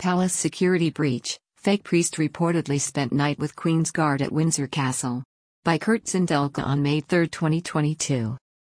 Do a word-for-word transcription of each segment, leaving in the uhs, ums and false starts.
Palace security breach. Fake priest reportedly spent night with Queen's Guard at Windsor Castle. By Kurt Zindelka on May third, twenty twenty-two.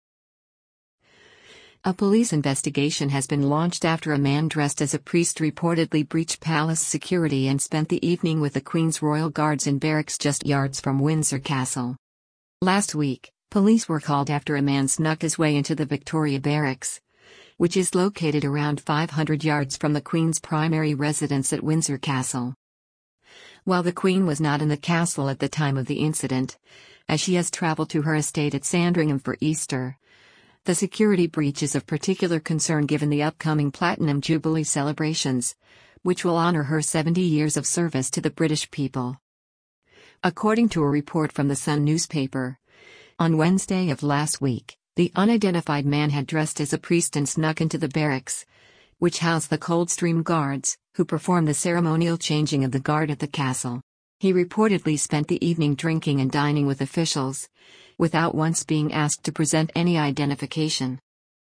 A police investigation has been launched after a man dressed as a priest reportedly breached palace security and spent the evening with the Queen's Royal Guards in barracks just yards from Windsor Castle. Last week, police were called after a man snuck his way into the Victoria Barracks, which is located around five hundred yards from the Queen's primary residence at Windsor Castle. While the Queen was not in the castle at the time of the incident, as she has travelled to her estate at Sandringham for Easter, the security breach is of particular concern given the upcoming Platinum Jubilee celebrations, which will honour her seventy years of service to the British people. According to a report from the Sun newspaper, on Wednesday of last week, the unidentified man had dressed as a priest and snuck into the barracks, which house the Coldstream Guards, who perform the ceremonial changing of the guard at the castle. He reportedly spent the evening drinking and dining with officials, without once being asked to present any identification.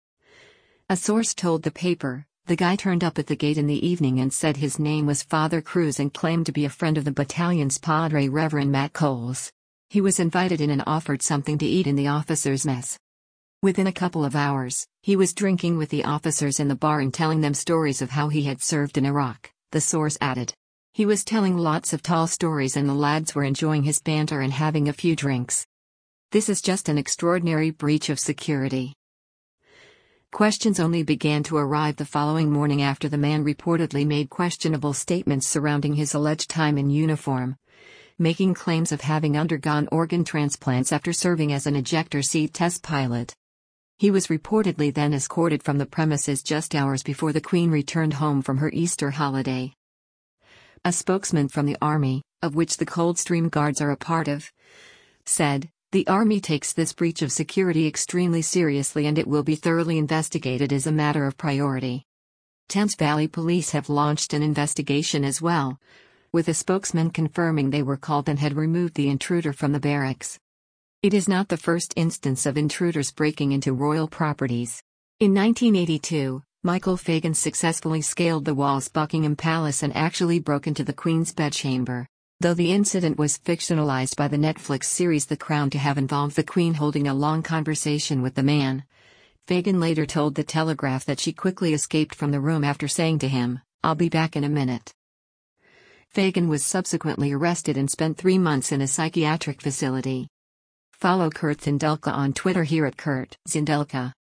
A source told the paper, the guy turned up at the gate in the evening and said his name was Father Cruz and claimed to be a friend of the battalion's Padre Reverend Matt Coles. He was invited in and offered something to eat in the officers' mess. Within a couple of hours, he was drinking with the officers in the bar and telling them stories of how he had served in Iraq, the source added. He was telling lots of tall stories and the lads were enjoying his banter and having a few drinks. This is just an extraordinary breach of security. Questions only began to arrive the following morning after the man reportedly made questionable statements surrounding his alleged time in uniform, making claims of having undergone organ transplants after serving as an ejector seat test pilot. He was reportedly then escorted from the premises just hours before the Queen returned home from her Easter holiday. A spokesman from the Army, of which the Coldstream Guards are a part of, said, "The Army takes this breach of security extremely seriously and it will be thoroughly investigated as a matter of priority." Thames Valley Police have launched an investigation as well, with a spokesman confirming they were called and had removed the intruder from the barracks. It is not the first instance of intruders breaking into royal properties. In nineteen eighty-two, Michael Fagan successfully scaled the walls of Buckingham Palace and actually broke into the Queen's bedchamber, though the incident was fictionalized by the Netflix series The Crown to have involved the Queen holding a long conversation with the man. Fagan later told The Telegraph that she quickly escaped from the room after saying to him, "I'll be back in a minute." Fagan was subsequently arrested and spent three months in a psychiatric facility. Follow Kurt Zindelka on Twitter here at Kurt Zindelka.